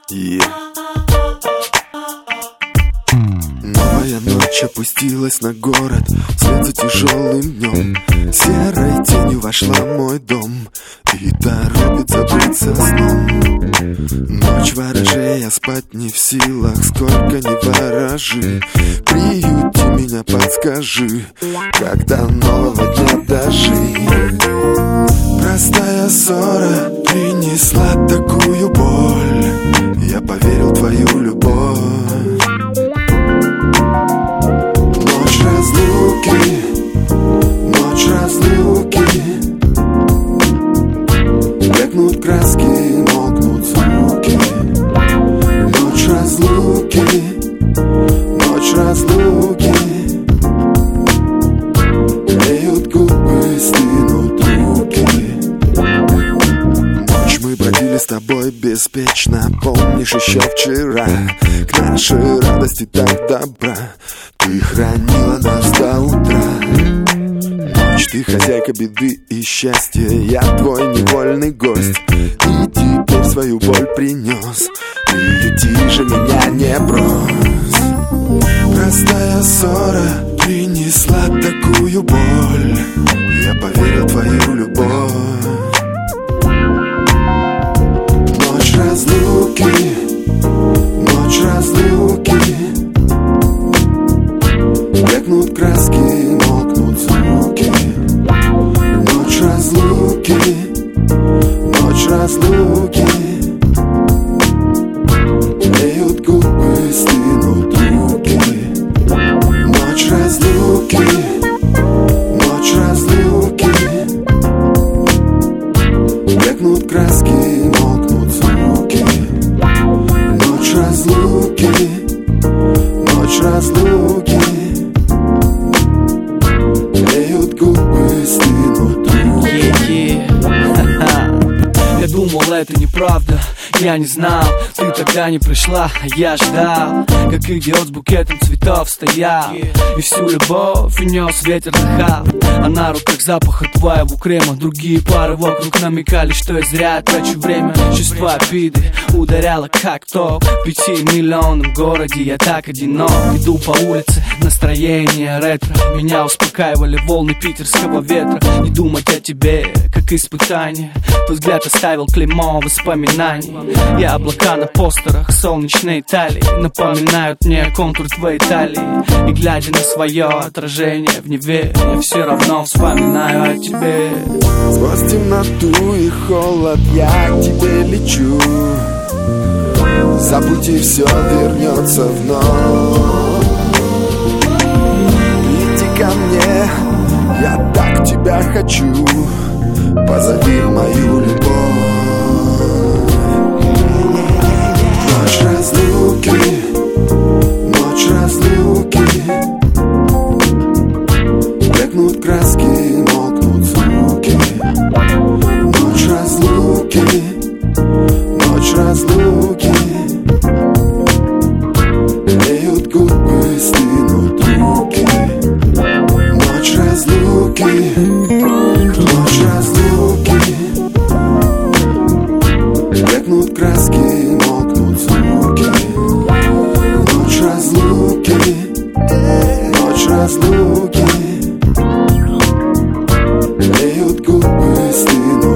Новая ночь опустилась на город, вслед за тяжелым днем. Серой тенью вошла в мой дом и торопит забыться сном. Ночь ворожей, я спать не в силах, сколько ни ворожи. Приюти меня, подскажи, когда нового дня дожить. Простая ссора принесла такую боль, я поверил в твою любовь. Ночь разлуки, ночь разлуки. Блекнут краски, молкнут звуки. Ночь разлуки, ночь разлуки. Греют губы, стынут руки. Ночь мы бродили с тобой беспечно. Помнишь еще вчера, к нашей радости так добра. Ты хранила нас до утра. Ночь, ты хозяйка беды и счастья, я твой невольный гость. И теперь свою боль принес, приюти же меня, не брось. Простая ссора принесла такую боль, я поверил в твою любовь. Ночь разлуки, ночь разлуки. Блекнут краски, молкнут звуки. Ночь разлуки, ночь разлуки. Греют губы, стынут руки. Ночь разлуки, ночь разлуки. Блекнут краски, молкнут звуки. Ночь разлуки, ночь разлуки. Греют губы, стынут руки. Я думал, это неправда, я не знал. Ты тогда не пришла, а я ждал. Как идиот с букетом цветов стоял и всю любовь унес ветер дыхал. А на руках запаха твоего крема. Другие пары вокруг намекали, что я зря трачу время. Чувство обиды ударяло как ток. В 5 миллионном городе я так одинок. Иду по улице, настроение ретро. Меня успокаивали волны питерского ветра. Не думать о тебе, как испытание. Твой взгляд оставил клеймо воспоминаний. Я облака на постерах солнечной Италии напоминают мне контур твоей талии. И глядя на свое отражение в Неве, я все равно вспоминаю о тебе. Сквозь темноту и холод я к тебе лечу. Забудь, и все вернется вновь. Иди ко мне, я так тебя хочу. Позови мою любовь. Ночь разлуки, ночь разлуки. Блекнут краски, молкнут звуки. Ночь разлуки, ночь разлуки. Греют губы, стынут руки. Ночь разлуки, ночь разлуки. Блекнут краски, молкнут звуки. Ночь разлуки, ночь разлуки. Греют губы, стынут